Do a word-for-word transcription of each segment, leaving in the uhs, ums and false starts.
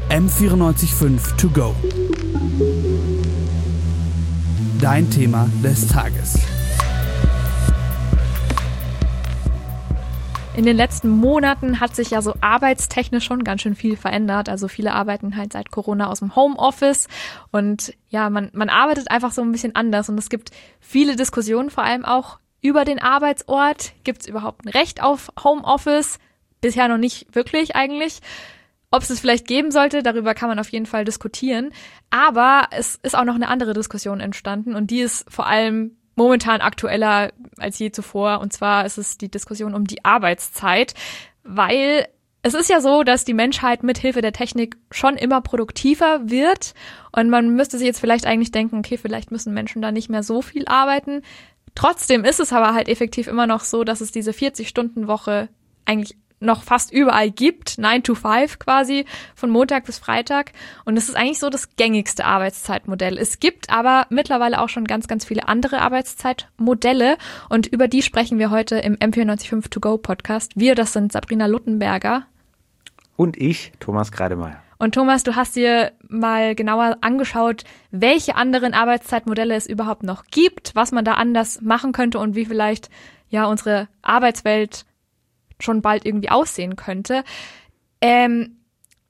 M vierundneunzig Komma fünf To Go. Dein Thema des Tages. In den letzten Monaten hat sich ja so arbeitstechnisch schon ganz schön viel verändert. Also viele arbeiten halt seit Corona aus dem Homeoffice und ja, man, man arbeitet einfach so ein bisschen anders und es gibt viele Diskussionen, vor allem auch über den Arbeitsort. Gibt es überhaupt ein Recht auf Homeoffice? Bisher noch nicht wirklich eigentlich. Ob es es vielleicht geben sollte, darüber kann man auf jeden Fall diskutieren. Aber es ist auch noch eine andere Diskussion entstanden und die ist vor allem momentan aktueller als je zuvor. Und zwar ist es die Diskussion um die Arbeitszeit, weil es ist ja so, dass die Menschheit mit Hilfe der Technik schon immer produktiver wird. Und man müsste sich jetzt vielleicht eigentlich denken, okay, vielleicht müssen Menschen da nicht mehr so viel arbeiten. Trotzdem ist es aber halt effektiv immer noch so, dass es diese vierzig-Stunden-Woche eigentlich noch fast überall gibt, nine to five quasi, von Montag bis Freitag. Und das ist eigentlich so das gängigste Arbeitszeitmodell. Es gibt aber mittlerweile auch schon ganz, ganz viele andere Arbeitszeitmodelle und über die sprechen wir heute im M vierundneunzig Komma fünf To Go Podcast. Wir, das sind Sabrina Luttenberger. Und ich, Thomas Kreidemeier. Und Thomas, du hast dir mal genauer angeschaut, welche anderen Arbeitszeitmodelle es überhaupt noch gibt, was man da anders machen könnte und wie vielleicht ja unsere Arbeitswelt schon bald irgendwie aussehen könnte. Ähm,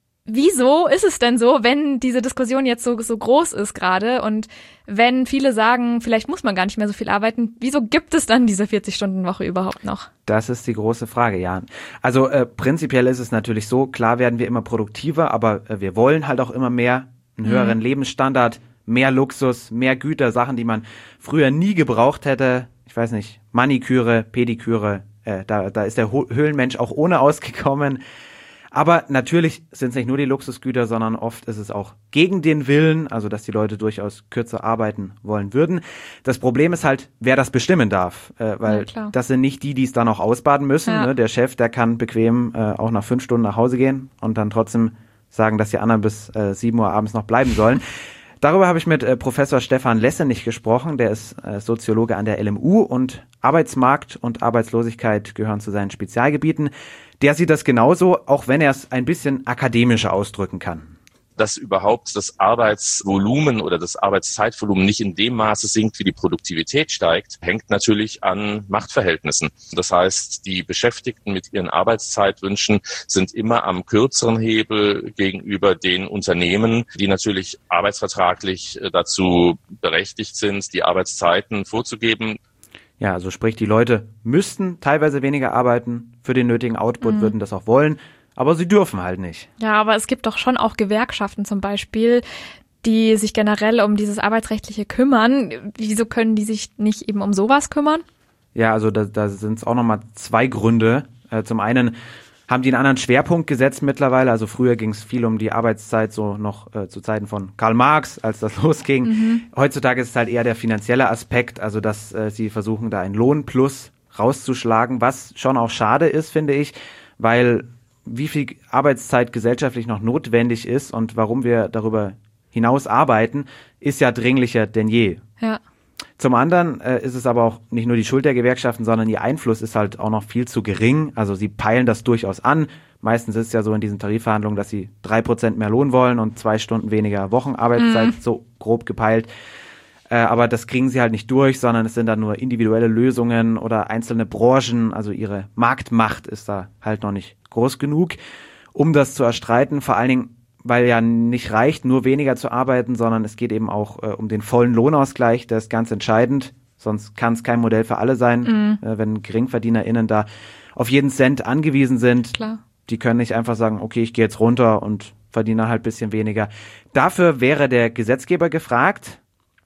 wieso ist es denn so, wenn diese Diskussion jetzt so, so groß ist gerade und wenn viele sagen, vielleicht muss man gar nicht mehr so viel arbeiten, wieso gibt es dann diese vierzig-Stunden-Woche überhaupt noch? Das ist die große Frage, ja. Also äh, prinzipiell ist es natürlich so, klar werden wir immer produktiver, aber äh, wir wollen halt auch immer mehr, einen höheren mhm. Lebensstandard, mehr Luxus, mehr Güter, Sachen, die man früher nie gebraucht hätte. Ich weiß nicht, Maniküre, Pediküre, Äh, da, da ist der Höhlenmensch auch ohne ausgekommen. Aber natürlich sind es nicht nur die Luxusgüter, sondern oft ist es auch gegen den Willen, also dass die Leute durchaus kürzer arbeiten wollen würden. Das Problem ist halt, wer das bestimmen darf, äh, weil ja, das sind nicht die, die es dann auch ausbaden müssen. Ja. Ne? Der Chef, der kann bequem äh, auch nach fünf Stunden nach Hause gehen und dann trotzdem sagen, dass die anderen bis äh, sieben Uhr abends noch bleiben sollen. Darüber habe ich mit äh, Professor Stefan Lessenich gesprochen, der ist äh, Soziologe an der L M U und Arbeitsmarkt und Arbeitslosigkeit gehören zu seinen Spezialgebieten. Der sieht das genauso, auch wenn er es ein bisschen akademischer ausdrücken kann. Dass überhaupt das Arbeitsvolumen oder das Arbeitszeitvolumen nicht in dem Maße sinkt, wie die Produktivität steigt, hängt natürlich an Machtverhältnissen. Das heißt, die Beschäftigten mit ihren Arbeitszeitwünschen sind immer am kürzeren Hebel gegenüber den Unternehmen, die natürlich arbeitsvertraglich dazu berechtigt sind, die Arbeitszeiten vorzugeben. Ja, also sprich, die Leute müssten teilweise weniger arbeiten, für den nötigen Output mhm. würden das auch wollen. Aber sie dürfen halt nicht. Ja, aber es gibt doch schon auch Gewerkschaften zum Beispiel, die sich generell um dieses Arbeitsrechtliche kümmern. Wieso können die sich nicht eben um sowas kümmern? Ja, also da, da sind es auch nochmal zwei Gründe. Äh, zum einen haben die einen anderen Schwerpunkt gesetzt mittlerweile. Also früher ging es viel um die Arbeitszeit, so noch äh, zu Zeiten von Karl Marx, als das losging. Mhm. Heutzutage ist es halt eher der finanzielle Aspekt, also dass äh, sie versuchen, da einen Lohnplus rauszuschlagen, was schon auch schade ist, finde ich, weil wie viel Arbeitszeit gesellschaftlich noch notwendig ist und warum wir darüber hinaus arbeiten, ist ja dringlicher denn je. Ja. Zum anderen äh, ist es aber auch nicht nur die Schuld der Gewerkschaften, sondern ihr Einfluss ist halt auch noch viel zu gering. Also sie peilen das durchaus an. Meistens ist es ja so in diesen Tarifverhandlungen, dass sie drei Prozent mehr Lohn wollen und zwei Stunden weniger Wochenarbeitszeit, mhm. so grob gepeilt. Äh, aber das kriegen sie halt nicht durch, sondern es sind dann nur individuelle Lösungen oder einzelne Branchen. Also ihre Marktmacht ist da halt noch nicht groß genug, um das zu erstreiten. Vor allen Dingen, weil ja nicht reicht, nur weniger zu arbeiten, sondern es geht eben auch äh, um den vollen Lohnausgleich. Der ist ganz entscheidend. Sonst kann es kein Modell für alle sein, mhm. äh, wenn GeringverdienerInnen da auf jeden Cent angewiesen sind. Klar. Die können nicht einfach sagen, okay, ich gehe jetzt runter und verdiene halt ein bisschen weniger. Dafür wäre der Gesetzgeber gefragt,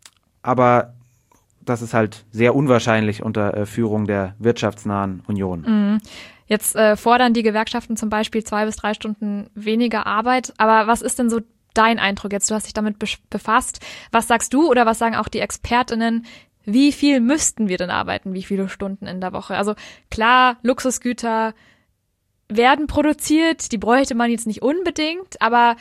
aber das ist halt sehr unwahrscheinlich unter äh, Führung der wirtschaftsnahen Union. Mhm. Jetzt äh, fordern die Gewerkschaften zum Beispiel zwei bis drei Stunden weniger Arbeit. Aber was ist denn so dein Eindruck jetzt? Du hast dich damit be- befasst. Was sagst du oder was sagen auch die ExpertInnen? Wie viel müssten wir denn arbeiten? Wie viele Stunden in der Woche? Also klar, Luxusgüter werden produziert. Die bräuchte man jetzt nicht unbedingt. Aber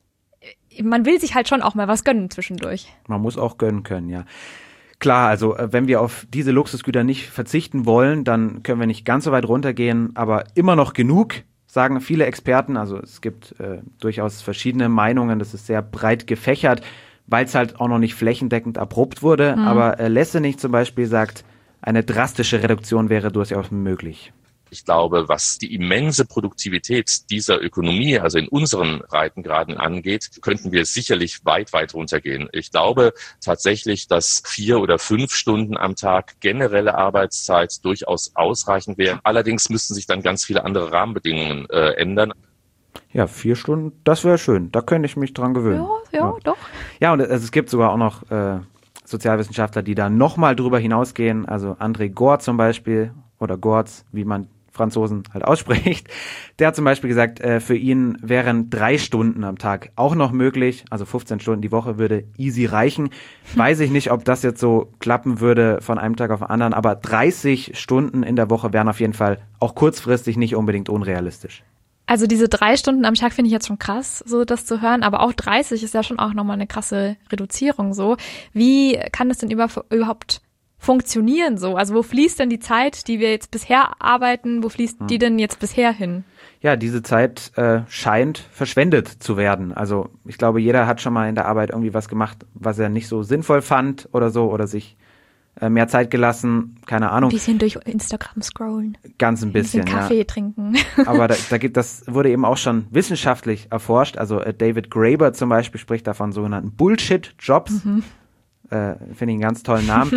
man will sich halt schon auch mal was gönnen zwischendurch. Man muss auch gönnen können, ja. Klar, also wenn wir auf diese Luxusgüter nicht verzichten wollen, dann können wir nicht ganz so weit runtergehen, aber immer noch genug, sagen viele Experten. Also es gibt äh, durchaus verschiedene Meinungen, das ist sehr breit gefächert, weil es halt auch noch nicht flächendeckend erprobt wurde. Mhm. Aber äh, Lessenich zum Beispiel sagt, eine drastische Reduktion wäre durchaus möglich. Ich glaube, was die immense Produktivität dieser Ökonomie, also in unseren Breitengraden angeht, könnten wir sicherlich weit, weit runtergehen. Ich glaube tatsächlich, dass vier oder fünf Stunden am Tag generelle Arbeitszeit durchaus ausreichend wäre. Allerdings müssten sich dann ganz viele andere Rahmenbedingungen äh, ändern. Ja, vier Stunden, das wäre schön. Da könnte ich mich dran gewöhnen. Ja, ja, ja. Doch. Ja, und es gibt sogar auch noch äh, Sozialwissenschaftler, die da nochmal drüber hinausgehen. Also André Gorz zum Beispiel, oder Gorz, wie man Franzosen halt ausspricht. Der hat zum Beispiel gesagt, äh, für ihn wären drei Stunden am Tag auch noch möglich. Also fünfzehn Stunden die Woche würde easy reichen. Weiß ich nicht, ob das jetzt so klappen würde von einem Tag auf den anderen, aber dreißig Stunden in der Woche wären auf jeden Fall auch kurzfristig nicht unbedingt unrealistisch. Also diese drei Stunden am Tag finde ich jetzt schon krass, so das zu hören, aber auch dreißig ist ja schon auch nochmal eine krasse Reduzierung so. Wie kann das denn über, überhaupt funktionieren so? Also wo fließt denn die Zeit, die wir jetzt bisher arbeiten, wo fließt hm. die denn jetzt bisher hin? Ja, diese Zeit äh, scheint verschwendet zu werden. Also ich glaube, jeder hat schon mal in der Arbeit irgendwie was gemacht, was er nicht so sinnvoll fand oder so, oder sich äh, mehr Zeit gelassen, keine Ahnung. Ein bisschen durch Instagram scrollen. Ganz ein bisschen, ein bisschen Kaffee ja. trinken. Aber da, da gibt das wurde eben auch schon wissenschaftlich erforscht. Also äh, David Graeber zum Beispiel spricht davon sogenannten Bullshit-Jobs. Mhm. Äh, finde ich einen ganz tollen Namen.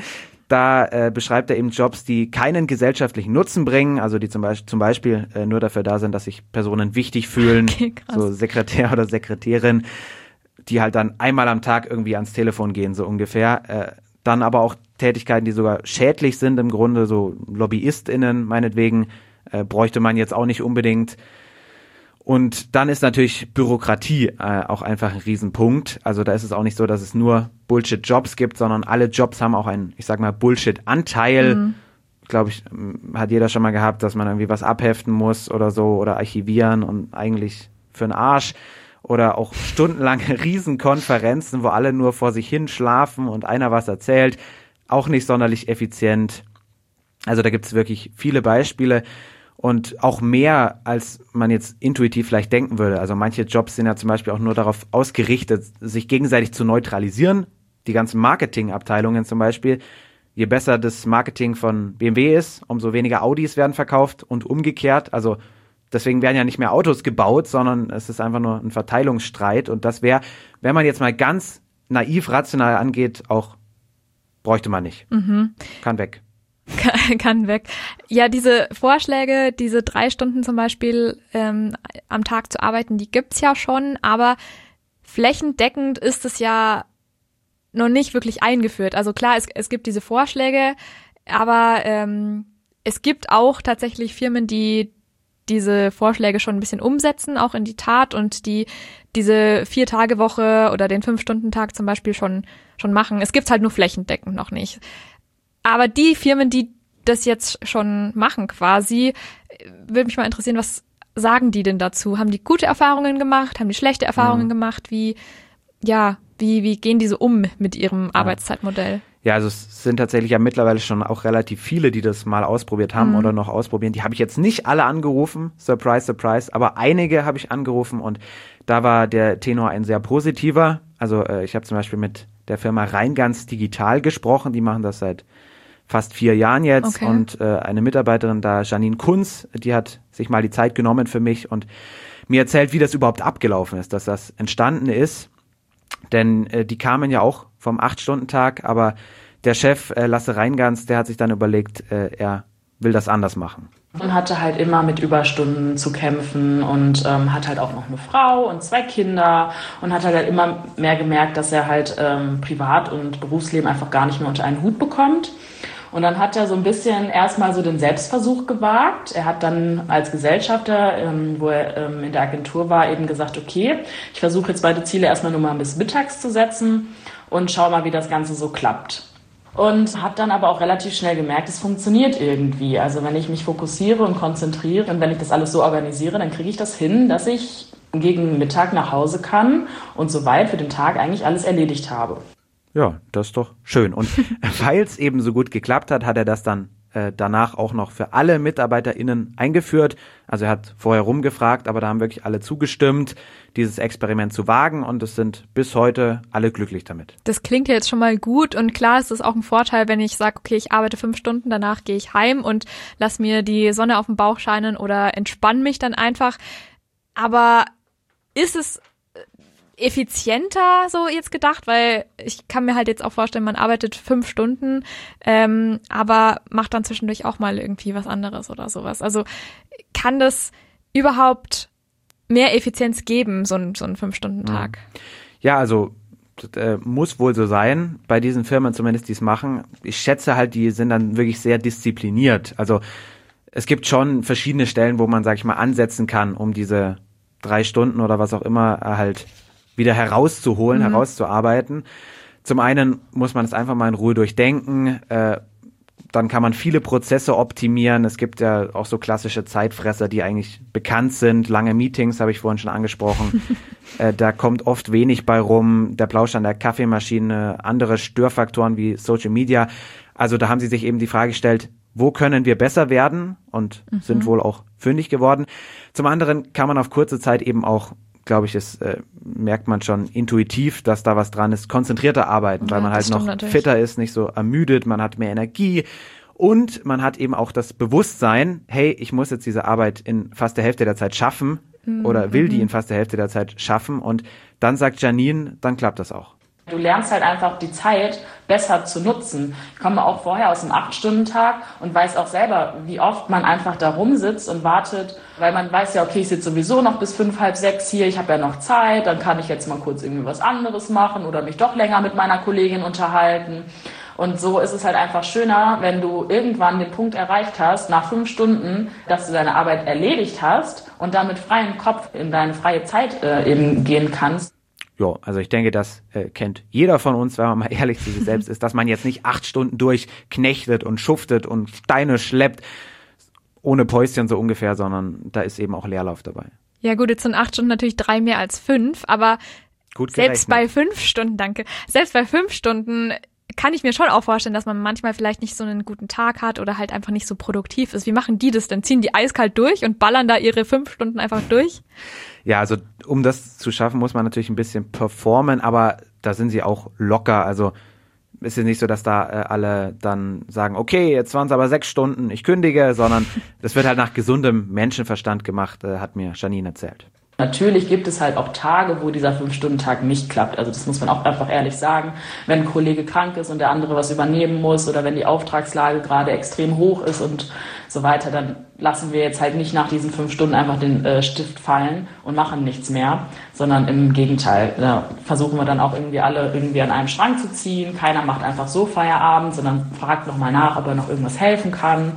Da äh, beschreibt er eben Jobs, die keinen gesellschaftlichen Nutzen bringen, also die zum Beispiel, zum Beispiel äh, nur dafür da sind, dass sich Personen wichtig fühlen, okay, so Sekretär oder Sekretärin, die halt dann einmal am Tag irgendwie ans Telefon gehen, so ungefähr. Äh, dann aber auch Tätigkeiten, die sogar schädlich sind im Grunde, so LobbyistInnen meinetwegen, äh, bräuchte man jetzt auch nicht unbedingt. Und dann ist natürlich Bürokratie äh, auch einfach ein Riesenpunkt. Also da ist es auch nicht so, dass es nur Bullshit-Jobs gibt, sondern alle Jobs haben auch einen, ich sag mal, Bullshit-Anteil. Mhm. Glaube ich, hat jeder schon mal gehabt, dass man irgendwie was abheften muss oder so oder archivieren und eigentlich für den Arsch. Oder auch stundenlange Riesenkonferenzen, wo alle nur vor sich hin schlafen und einer was erzählt. Auch nicht sonderlich effizient. Also da gibt es wirklich viele Beispiele. Und auch mehr, als man jetzt intuitiv vielleicht denken würde. Also manche Jobs sind ja zum Beispiel auch nur darauf ausgerichtet, sich gegenseitig zu neutralisieren. Die ganzen Marketingabteilungen zum Beispiel. Je besser das Marketing von B M W ist, umso weniger Audis werden verkauft und umgekehrt. Also deswegen werden ja nicht mehr Autos gebaut, sondern es ist einfach nur ein Verteilungsstreit. Und das wäre, wenn man jetzt mal ganz naiv rational angeht, auch bräuchte man nicht. Mhm. Kann weg. Kann weg. Ja, diese Vorschläge, diese drei Stunden zum Beispiel ähm, am Tag zu arbeiten, die gibt's ja schon, aber flächendeckend ist es ja noch nicht wirklich eingeführt. Also klar, es, es gibt diese Vorschläge, aber ähm, es gibt auch tatsächlich Firmen, die diese Vorschläge schon ein bisschen umsetzen, auch in die Tat, und die diese Vier-Tage-Woche oder den Fünf-Stunden-Tag zum Beispiel schon schon machen. Es gibt's halt nur flächendeckend noch nicht. Aber die Firmen, die das jetzt schon machen quasi, würde mich mal interessieren, was sagen die denn dazu? Haben die gute Erfahrungen gemacht? Haben die schlechte Erfahrungen mhm. gemacht? Wie, ja, wie, wie gehen die so um mit ihrem Arbeitszeitmodell? Ja, also es sind tatsächlich ja mittlerweile schon auch relativ viele, die das mal ausprobiert haben mhm. oder noch ausprobieren. Die habe ich jetzt nicht alle angerufen, surprise, surprise, aber einige habe ich angerufen und da war der Tenor ein sehr positiver. Also äh, ich habe zum Beispiel mit der Firma Reingans Digital gesprochen, die machen das seit fast vier Jahren jetzt okay. und äh, eine Mitarbeiterin da, Janine Kunz, die hat sich mal die Zeit genommen für mich und mir erzählt, wie das überhaupt abgelaufen ist, dass das entstanden ist, denn äh, die kamen ja auch vom acht-Stunden-Tag, aber der Chef, äh, Lasse Reingans, der hat sich dann überlegt, äh, er will das anders machen. Und hatte halt immer mit Überstunden zu kämpfen und ähm, hat halt auch noch eine Frau und zwei Kinder und hat halt immer mehr gemerkt, dass er halt ähm, Privat- und Berufsleben einfach gar nicht mehr unter einen Hut bekommt. Und dann hat er so ein bisschen erstmal so den Selbstversuch gewagt. Er hat dann als Gesellschafter, ähm, wo er ähm, in der Agentur war, eben gesagt, okay, ich versuche jetzt beide Ziele erstmal nur mal bis mittags zu setzen und schau mal, wie das Ganze so klappt. Und habe dann aber auch relativ schnell gemerkt, es funktioniert irgendwie. Also wenn ich mich fokussiere und konzentriere und wenn ich das alles so organisiere, dann kriege ich das hin, dass ich gegen Mittag nach Hause kann und soweit für den Tag eigentlich alles erledigt habe. Ja, das ist doch schön. Und weil es eben so gut geklappt hat, hat er das dann äh, danach auch noch für alle MitarbeiterInnen eingeführt. Also er hat vorher rumgefragt, aber da haben wirklich alle zugestimmt, dieses Experiment zu wagen und es sind bis heute alle glücklich damit. Das klingt ja jetzt schon mal gut und klar ist es auch ein Vorteil, wenn ich sage, okay, ich arbeite fünf Stunden, danach gehe ich heim und lass mir die Sonne auf den Bauch scheinen oder entspann mich dann einfach. Aber ist es effizienter so jetzt gedacht, weil ich kann mir halt jetzt auch vorstellen, man arbeitet fünf Stunden, ähm, aber macht dann zwischendurch auch mal irgendwie was anderes oder sowas. Also kann das überhaupt mehr Effizienz geben, so ein, so ein Fünf-Stunden-Tag? Ja, also das, äh, muss wohl so sein, bei diesen Firmen zumindest, die es machen. Ich schätze halt, die sind dann wirklich sehr diszipliniert. Also es gibt schon verschiedene Stellen, wo man, sag ich mal, ansetzen kann, um diese drei Stunden oder was auch immer halt wieder herauszuholen, mhm. herauszuarbeiten. Zum einen muss man es einfach mal in Ruhe durchdenken, äh, dann kann man viele Prozesse optimieren. Es gibt ja auch so klassische Zeitfresser, die eigentlich bekannt sind. Lange Meetings habe ich vorhin schon angesprochen. äh, da kommt oft wenig bei rum. Der Plausch an der Kaffeemaschine, andere Störfaktoren wie Social Media. Also da haben sie sich eben die Frage gestellt, wo können wir besser werden? Und mhm. sind wohl auch fündig geworden. Zum anderen kann man auf kurze Zeit eben auch, glaube ich, das äh, merkt man schon intuitiv, dass da was dran ist, konzentrierter arbeiten, weil ja, man halt noch natürlich fitter ist, nicht so ermüdet, man hat mehr Energie und man hat eben auch das Bewusstsein, hey, ich muss jetzt diese Arbeit in fast der Hälfte der Zeit schaffen mhm. oder will die in fast der Hälfte der Zeit schaffen und dann sagt Janine, dann klappt das auch. Du lernst halt einfach die Zeit besser zu nutzen. Ich komme auch vorher aus einem acht-Stunden-Tag und weiß auch selber, wie oft man einfach da rumsitzt und wartet, weil man weiß ja, okay, ich sitze sowieso noch bis fünf, halb sechs hier, ich habe ja noch Zeit, dann kann ich jetzt mal kurz irgendwie was anderes machen oder mich doch länger mit meiner Kollegin unterhalten. Und so ist es halt einfach schöner, wenn du irgendwann den Punkt erreicht hast, nach fünf Stunden, dass du deine Arbeit erledigt hast und dann mit freiem Kopf in deine freie Zeit äh, eben gehen kannst. Ja, also ich denke, das äh, kennt jeder von uns, wenn man mal ehrlich zu sich selbst ist, dass man jetzt nicht acht Stunden durchknechtet und schuftet und Steine schleppt, ohne Päuschen so ungefähr, sondern da ist eben auch Leerlauf dabei. Ja gut, jetzt sind acht Stunden natürlich drei mehr als fünf, aber gut selbst bei fünf Stunden, danke, selbst bei fünf Stunden kann ich mir schon auch vorstellen, dass man manchmal vielleicht nicht so einen guten Tag hat oder halt einfach nicht so produktiv ist. Wie machen die das denn? Ziehen die eiskalt durch und ballern da ihre fünf Stunden einfach durch? Ja, also um das zu schaffen, muss man natürlich ein bisschen performen, aber da sind sie auch locker. Also ist es nicht so, dass da äh, alle dann sagen, okay, jetzt waren es aber sechs Stunden, ich kündige, sondern das wird halt nach gesundem Menschenverstand gemacht, äh, hat mir Janine erzählt. Natürlich gibt es halt auch Tage, wo dieser Fünf-Stunden-Tag nicht klappt. Also das muss man auch einfach ehrlich sagen. Wenn ein Kollege krank ist und der andere was übernehmen muss oder wenn die Auftragslage gerade extrem hoch ist und so weiter, dann lassen wir jetzt halt nicht nach diesen fünf Stunden einfach den äh, Stift fallen und machen nichts mehr, sondern im Gegenteil. Da versuchen wir dann auch irgendwie alle irgendwie an einem Strang zu ziehen. Keiner macht einfach so Feierabend, sondern fragt nochmal nach, ob er noch irgendwas helfen kann.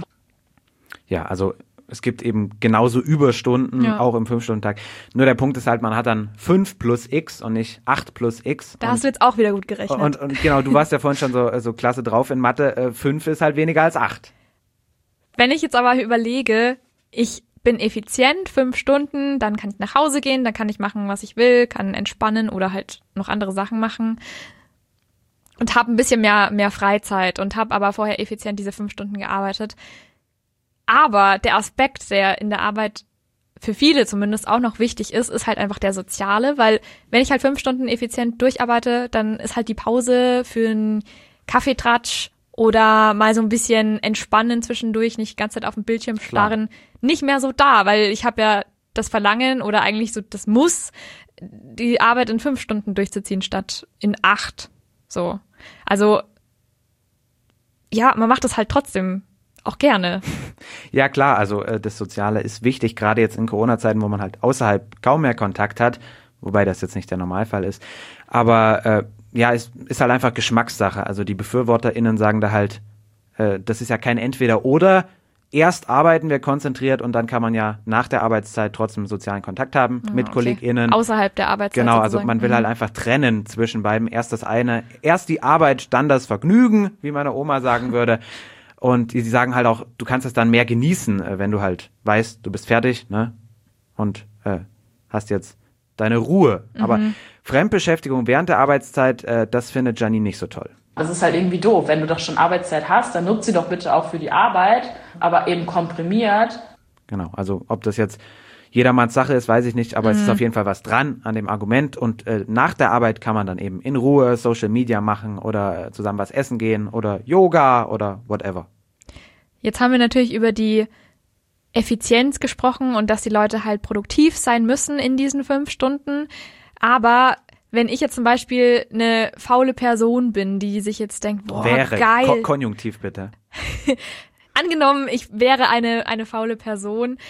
Ja, also es gibt eben genauso Überstunden, ja. auch im Fünf-Stunden-Tag. Nur der Punkt ist halt, man hat dann fünf plus X und nicht acht plus X. Da und, hast du jetzt auch wieder gut gerechnet. Und, und genau, du warst ja vorhin schon so, so klasse drauf in Mathe. Fünf ist halt weniger als acht. Wenn ich jetzt aber überlege, ich bin effizient, fünf Stunden, dann kann ich nach Hause gehen, dann kann ich machen, was ich will, kann entspannen oder halt noch andere Sachen machen und habe ein bisschen mehr, mehr Freizeit und habe aber vorher effizient diese fünf Stunden gearbeitet. Aber der Aspekt, der in der Arbeit für viele zumindest auch noch wichtig ist, ist halt einfach der soziale, weil wenn ich halt fünf Stunden effizient durcharbeite, dann ist halt die Pause für einen Kaffeetratsch oder mal so ein bisschen entspannen zwischendurch, nicht die ganze Zeit auf dem Bildschirm starren, Klar. nicht mehr so da, weil ich habe ja das Verlangen oder eigentlich so das Muss, die Arbeit in fünf Stunden durchzuziehen statt in acht. So, also ja, man macht das halt trotzdem auch gerne. Ja klar, also äh, das Soziale ist wichtig, gerade jetzt in Corona-Zeiten, wo man halt außerhalb kaum mehr Kontakt hat, wobei das jetzt nicht der Normalfall ist. Aber äh, ja, es ist halt einfach Geschmackssache. Also die BefürworterInnen sagen da halt, äh, das ist ja kein Entweder-Oder. Erst arbeiten wir konzentriert und dann kann man ja nach der Arbeitszeit trotzdem sozialen Kontakt haben ja, mit okay. KollegInnen. Außerhalb der Arbeitszeit. Genau, sozusagen. also man will halt einfach trennen zwischen beiden. Erst das eine, erst die Arbeit, dann das Vergnügen, wie meine Oma sagen würde. Und sie sagen halt auch, du kannst es dann mehr genießen, wenn du halt weißt, du bist fertig, ne? Und äh, hast jetzt deine Ruhe. Mhm. Aber Fremdbeschäftigung während der Arbeitszeit, äh, das findet Janine nicht so toll. Das ist halt irgendwie doof. Wenn du doch schon Arbeitszeit hast, dann nutzt sie doch bitte auch für die Arbeit, aber eben komprimiert. Genau, also ob das jetzt jedermanns Sache ist, weiß ich nicht, aber mhm. es ist auf jeden Fall was dran an dem Argument und äh, nach der Arbeit kann man dann eben in Ruhe Social Media machen oder äh, zusammen was essen gehen oder Yoga oder whatever. Jetzt haben wir natürlich über die Effizienz gesprochen und dass die Leute halt produktiv sein müssen in diesen fünf Stunden, aber wenn ich jetzt zum Beispiel eine faule Person bin, die sich jetzt denkt, boah, wäre, geil. Ko- Konjunktiv bitte. Angenommen, ich wäre eine eine faule Person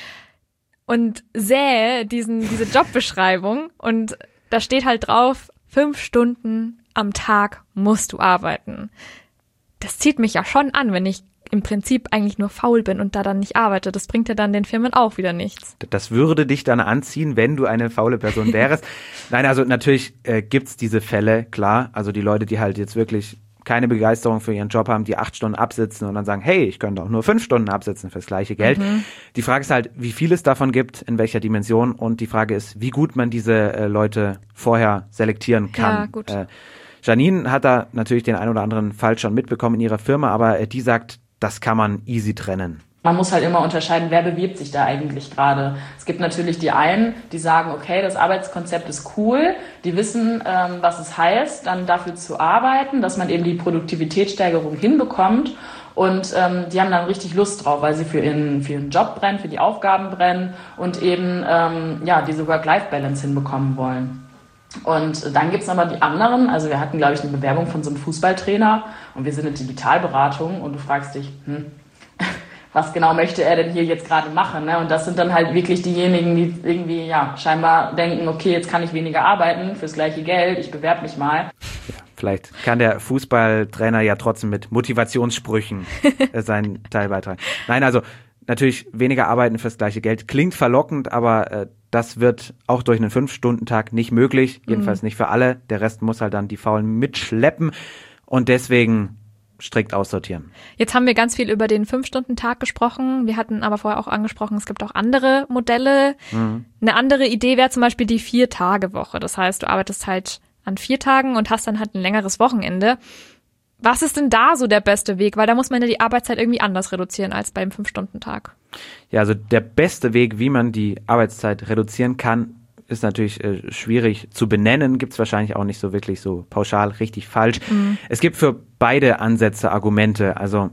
und sähe diesen diese Jobbeschreibung und da steht halt drauf, fünf Stunden am Tag musst du arbeiten. Das zieht mich ja schon an, wenn ich im Prinzip eigentlich nur faul bin und da dann nicht arbeite. Das bringt ja dann den Firmen auch wieder nichts. Das würde dich dann anziehen, wenn du eine faule Person wärst. Nein, also natürlich äh, gibt's diese Fälle, klar. Also die Leute, die halt jetzt wirklich keine Begeisterung für ihren Job haben, die acht Stunden absitzen und dann sagen, hey, ich könnte auch nur fünf Stunden absitzen fürs gleiche Geld. Mhm. Die Frage ist halt, wie viel es davon gibt, in welcher Dimension und die Frage ist, wie gut man diese äh, Leute vorher selektieren kann. Ja, gut. Äh, Janine hat da natürlich den ein oder anderen Fall schon mitbekommen in ihrer Firma, aber äh, die sagt, das kann man easy trennen. Man muss halt immer unterscheiden, wer bewirbt sich da eigentlich gerade. Es gibt natürlich die einen, die sagen, okay, das Arbeitskonzept ist cool, die wissen, ähm, was es heißt, dann dafür zu arbeiten, dass man eben die Produktivitätssteigerung hinbekommt und ähm, die haben dann richtig Lust drauf, weil sie für ihren, für ihren Job brennen, für die Aufgaben brennen und eben ähm, ja diese Work-Life-Balance hinbekommen wollen. Und dann gibt's aber die anderen, also wir hatten, glaube ich, eine Bewerbung von so einem Fußballtrainer und wir sind eine Digitalberatung und du fragst dich, hm, was genau möchte er denn hier jetzt gerade machen? Ne? Und das sind dann halt wirklich diejenigen, die irgendwie ja scheinbar denken, okay, jetzt kann ich weniger arbeiten fürs gleiche Geld, ich bewerbe mich mal. Ja, vielleicht kann der Fußballtrainer ja trotzdem mit Motivationssprüchen seinen Teil beitragen. Nein, also natürlich weniger arbeiten fürs gleiche Geld klingt verlockend, aber äh, das wird auch durch einen fünf-Stunden-Tag nicht möglich, jedenfalls mhm. nicht für alle. Der Rest muss halt dann die Faulen mitschleppen und deswegen strikt aussortieren. Jetzt haben wir ganz viel über den fünf-Stunden-Tag gesprochen. Wir hatten aber vorher auch angesprochen, es gibt auch andere Modelle. Mhm. Eine andere Idee wäre zum Beispiel die Vier-Tage-Woche. Das heißt, du arbeitest halt an vier Tagen und hast dann halt ein längeres Wochenende. Was ist denn da so der beste Weg? Weil da muss man ja die Arbeitszeit irgendwie anders reduzieren als beim fünf-Stunden-Tag. Ja, also der beste Weg, wie man die Arbeitszeit reduzieren kann, ist natürlich äh, schwierig zu benennen, gibt es wahrscheinlich auch nicht so wirklich so pauschal richtig falsch. Mhm. Es gibt für beide Ansätze Argumente. Also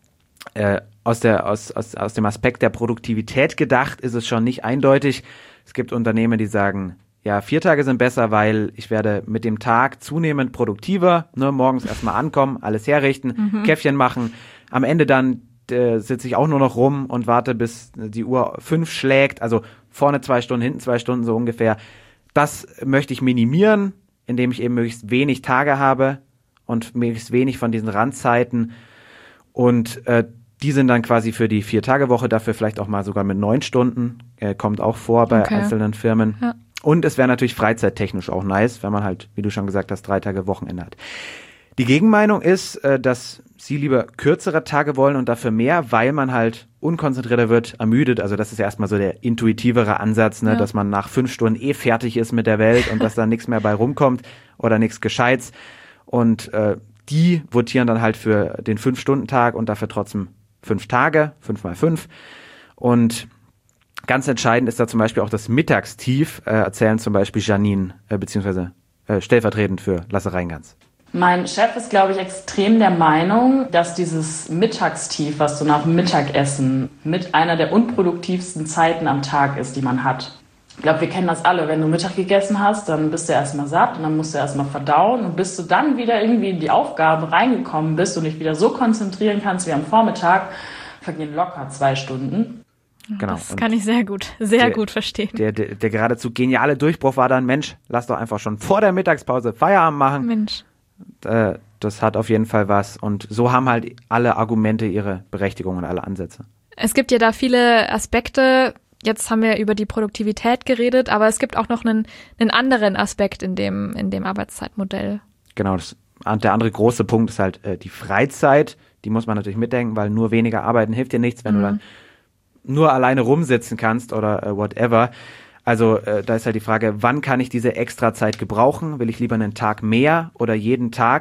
äh, aus, der, aus, aus, aus dem Aspekt der Produktivität gedacht ist es schon nicht eindeutig. Es gibt Unternehmen, die sagen, ja, vier Tage sind besser, weil ich werde mit dem Tag zunehmend produktiver, ne, morgens erstmal ankommen, alles herrichten, mhm. Käffchen machen, am Ende dann äh, sitze ich auch nur noch rum und warte, bis die Uhr fünf schlägt, also vorne zwei Stunden, hinten zwei Stunden so ungefähr. Das möchte ich minimieren, indem ich eben möglichst wenig Tage habe und möglichst wenig von diesen Randzeiten und äh, die sind dann quasi für die Vier-Tage-Woche, dafür vielleicht auch mal sogar mit neun Stunden, äh, kommt auch vor bei okay. einzelnen Firmen. Ja. Und es wäre natürlich freizeittechnisch auch nice, wenn man halt, wie du schon gesagt hast, drei Tage Wochenende hat. Die Gegenmeinung ist, dass sie lieber kürzere Tage wollen und dafür mehr, weil man halt unkonzentrierter wird, ermüdet. Also das ist ja erstmal so der intuitivere Ansatz, ne, ja. dass man nach fünf Stunden eh fertig ist mit der Welt und dass da nichts mehr bei rumkommt oder nichts Gescheites. Und äh, die votieren dann halt für den Fünf-Stunden-Tag und dafür trotzdem fünf Tage, fünf mal fünf. Und ganz entscheidend ist da zum Beispiel auch das Mittagstief, äh, erzählen zum Beispiel Janine, äh, beziehungsweise äh, stellvertretend für Lasse Reingans. Mein Chef ist, glaube ich, extrem der Meinung, dass dieses Mittagstief, was so nach Mittagessen mit einer der unproduktivsten Zeiten am Tag ist, die man hat. Ich glaube, wir kennen das alle. Wenn du Mittag gegessen hast, dann bist du erstmal satt und dann musst du erstmal verdauen. Und bis du dann wieder irgendwie in die Aufgabe reingekommen bist und dich wieder so konzentrieren kannst wie am Vormittag, vergehen locker zwei Stunden. Genau. Das kann ich sehr gut, sehr der, gut verstehen. Der, der, der geradezu geniale Durchbruch war dann, Mensch, lass doch einfach schon vor der Mittagspause Feierabend machen. Mensch. Äh, das hat auf jeden Fall was. Und so haben halt alle Argumente ihre Berechtigung und alle Ansätze. Es gibt ja da viele Aspekte. Jetzt haben wir über die Produktivität geredet, aber es gibt auch noch einen, einen anderen Aspekt in dem, in dem Arbeitszeitmodell. Genau, das, der andere große Punkt ist halt äh, die Freizeit. Die muss man natürlich mitdenken, weil nur weniger arbeiten hilft dir nichts, wenn mhm. du dann nur alleine rumsitzen kannst oder äh, whatever. Also äh, da ist halt die Frage, wann kann ich diese Extrazeit gebrauchen? Will ich lieber einen Tag mehr oder jeden Tag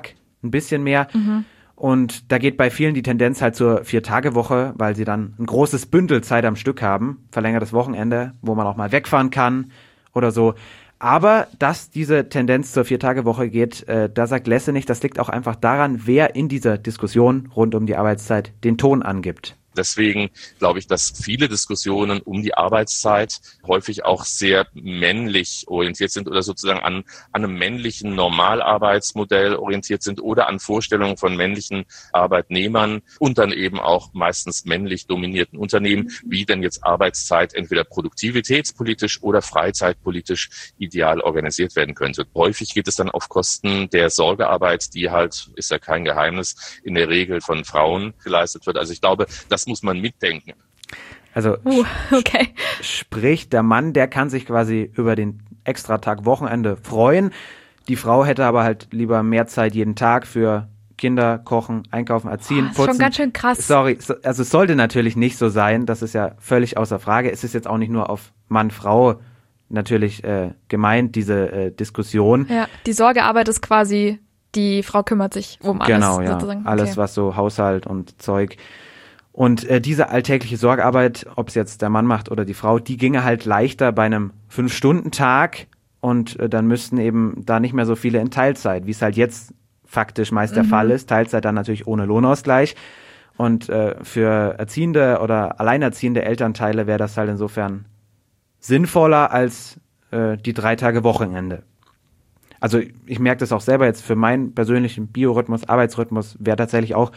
ein bisschen mehr. Mhm. Und da geht bei vielen die Tendenz halt zur Vier-Tage-Woche, weil sie dann ein großes Bündel Zeit am Stück haben, verlängertes Wochenende, wo man auch mal wegfahren kann oder so. Aber dass diese Tendenz zur Vier-Tage-Woche geht, äh, da sagt Lessenich, das liegt auch einfach daran, wer in dieser Diskussion rund um die Arbeitszeit den Ton angibt. Deswegen glaube ich, dass viele Diskussionen um die Arbeitszeit häufig auch sehr männlich orientiert sind oder sozusagen an, an einem männlichen Normalarbeitsmodell orientiert sind oder an Vorstellungen von männlichen Arbeitnehmern und dann eben auch meistens männlich dominierten Unternehmen, wie denn jetzt Arbeitszeit entweder produktivitätspolitisch oder freizeitpolitisch ideal organisiert werden könnte. Häufig geht es dann auf Kosten der Sorgearbeit, die halt, ist ja kein Geheimnis, in der Regel von Frauen geleistet wird. Also ich glaube, das muss man mitdenken. Also uh, okay. sprich, der Mann, der kann sich quasi über den Extratag Wochenende freuen. Die Frau hätte aber halt lieber mehr Zeit jeden Tag für Kinder, Kochen, Einkaufen, Erziehen, oh, Putzen. Schon ganz schön krass. Sorry, so, also es sollte natürlich nicht so sein. Das ist ja völlig außer Frage. Es ist jetzt auch nicht nur auf Mann, Frau natürlich äh, gemeint, diese äh, Diskussion. Ja, die Sorgearbeit ist quasi, die Frau kümmert sich um alles. Genau, ja. Sozusagen. Alles, okay. was so Haushalt und Zeug. Und äh, diese alltägliche Sorgearbeit, ob es jetzt der Mann macht oder die Frau, die ginge halt leichter bei einem Fünf-Stunden-Tag und äh, dann müssten eben da nicht mehr so viele in Teilzeit, wie es halt jetzt faktisch meist der mhm. Fall ist. Teilzeit dann natürlich ohne Lohnausgleich. Und äh, für erziehende oder alleinerziehende Elternteile wäre das halt insofern sinnvoller als äh, die drei Tage Wochenende. Also ich merke das auch selber jetzt für meinen persönlichen Biorhythmus, Arbeitsrhythmus wäre tatsächlich auch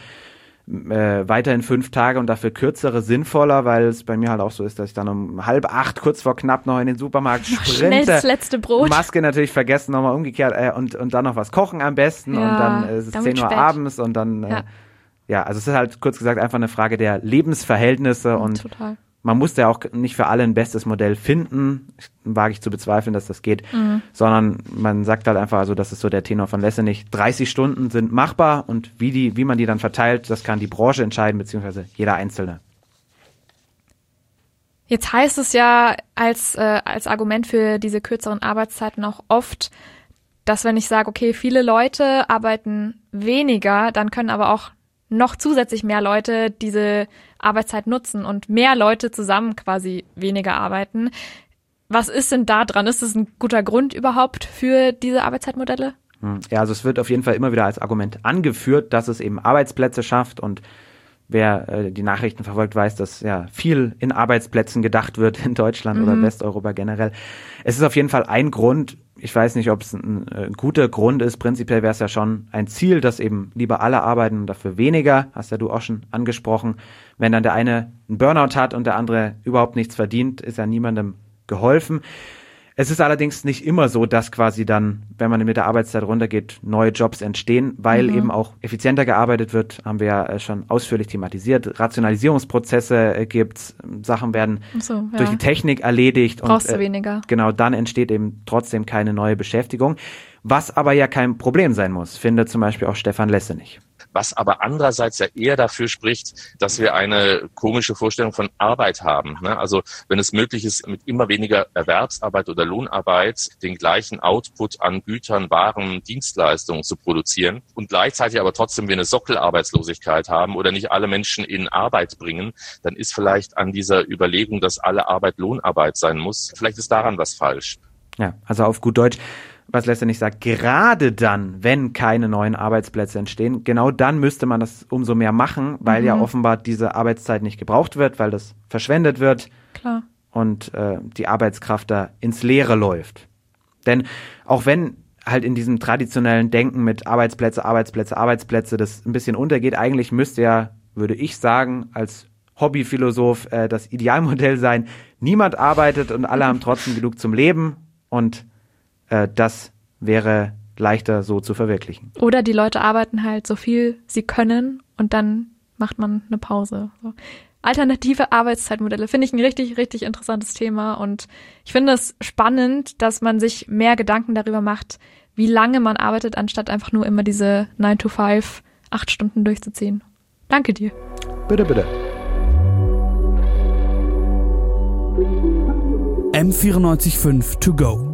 Äh, weiterhin fünf Tage und dafür kürzere sinnvoller, weil es bei mir halt auch so ist, dass ich dann um halb acht, kurz vor knapp noch in den Supermarkt sprinte. Schnell das letzte Brot. Maske natürlich vergessen, nochmal umgekehrt äh, und, und dann noch was kochen am besten ja, und dann äh, ist es zehn Uhr spät. Abends und dann, äh, ja. ja, also es ist halt kurz gesagt einfach eine Frage der Lebensverhältnisse mhm, und total. Man muss ja auch nicht für alle ein bestes Modell finden, wage ich zu bezweifeln, dass das geht, mhm. sondern man sagt halt einfach, also das ist so der Tenor von Lessenich, dreißig Stunden sind machbar und wie die, wie man die dann verteilt, das kann die Branche entscheiden, beziehungsweise jeder Einzelne. Jetzt heißt es ja als, äh, als Argument für diese kürzeren Arbeitszeiten auch oft, dass wenn ich sage, okay, viele Leute arbeiten weniger, dann können aber auch noch zusätzlich mehr Leute diese Arbeitszeit nutzen und mehr Leute zusammen quasi weniger arbeiten. Was ist denn da dran? Ist das ein guter Grund überhaupt für diese Arbeitszeitmodelle? Ja, also es wird auf jeden Fall immer wieder als Argument angeführt, dass es eben Arbeitsplätze schafft und wer äh, die Nachrichten verfolgt, weiß, dass ja viel in Arbeitsplätzen gedacht wird in Deutschland mhm. oder Westeuropa generell. Es ist auf jeden Fall ein Grund. Ich weiß nicht, ob es ein, ein äh, guter Grund ist. Prinzipiell wäre es ja schon ein Ziel, dass eben lieber alle arbeiten und dafür weniger. Hast ja du auch schon angesprochen. Wenn dann der eine einen Burnout hat und der andere überhaupt nichts verdient, ist ja niemandem geholfen. Es ist allerdings nicht immer so, dass quasi dann, wenn man mit der Arbeitszeit runtergeht, neue Jobs entstehen, weil mhm. eben auch effizienter gearbeitet wird, haben wir ja schon ausführlich thematisiert. Rationalisierungsprozesse gibt's, Sachen werden so, ja. durch die Technik erledigt. Brauchst und, du weniger. Äh, genau, dann entsteht eben trotzdem keine neue Beschäftigung, was aber ja kein Problem sein muss, findet zum Beispiel auch Stefan Lessenich. Was aber andererseits ja eher dafür spricht, dass wir eine komische Vorstellung von Arbeit haben. Also wenn es möglich ist, mit immer weniger Erwerbsarbeit oder Lohnarbeit den gleichen Output an Gütern, Waren, Dienstleistungen zu produzieren und gleichzeitig aber trotzdem wir eine Sockelarbeitslosigkeit haben oder nicht alle Menschen in Arbeit bringen, dann ist vielleicht an dieser Überlegung, dass alle Arbeit Lohnarbeit sein muss, vielleicht ist daran was falsch. Ja, also auf gut Deutsch, was Lessenich sagt, gerade dann, wenn keine neuen Arbeitsplätze entstehen, genau dann müsste man das umso mehr machen, weil mhm. ja offenbar diese Arbeitszeit nicht gebraucht wird, weil das verschwendet wird. Klar. Und äh, die Arbeitskraft da ins Leere läuft. Denn auch wenn halt in diesem traditionellen Denken mit Arbeitsplätze, Arbeitsplätze, Arbeitsplätze das ein bisschen untergeht, eigentlich müsste ja, würde ich sagen, als Hobbyphilosoph äh, das Idealmodell sein, niemand arbeitet und alle haben trotzdem genug zum Leben und äh, das wäre leichter so zu verwirklichen. Oder die Leute arbeiten halt so viel sie können und dann macht man eine Pause. So. Alternative Arbeitszeitmodelle finde ich ein richtig, richtig interessantes Thema und ich finde es spannend, dass man sich mehr Gedanken darüber macht, wie lange man arbeitet, anstatt einfach nur immer diese nine to five, acht Stunden durchzuziehen. Danke dir. Bitte, bitte. M vierundneunzig Komma fünf to go.